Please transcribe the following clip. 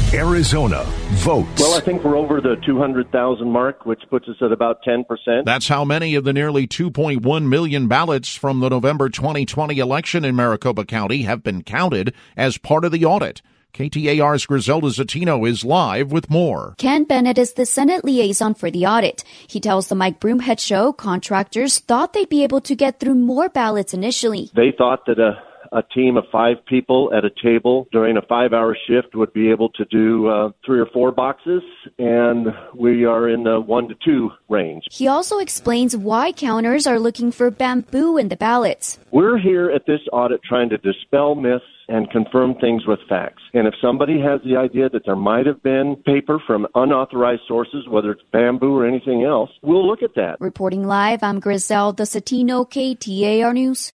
Arizona votes. Well, I think we're over the 200,000 mark, which puts us at about 10%. That's how many of the nearly 2.1 million ballots from the November 2020 election in Maricopa County have been counted as part of the audit. KTAR's Griselda Zatino is live with more. Ken Bennett is the Senate liaison for the audit. He tells the Mike Broomhead Show contractors thought they'd be able to get through more ballots initially. They thought that a team of 5 people at a table during a 5-hour shift would be able to do 3 or 4 boxes, and we are in the 1 to 2 range. He also explains why counters are looking for bamboo in the ballots. We're here at this audit trying to dispel myths and confirm things with facts. And if somebody has the idea that there might have been paper from unauthorized sources, whether it's bamboo or anything else, we'll look at that. Reporting live, I'm Griselda Zatino, KTAR News.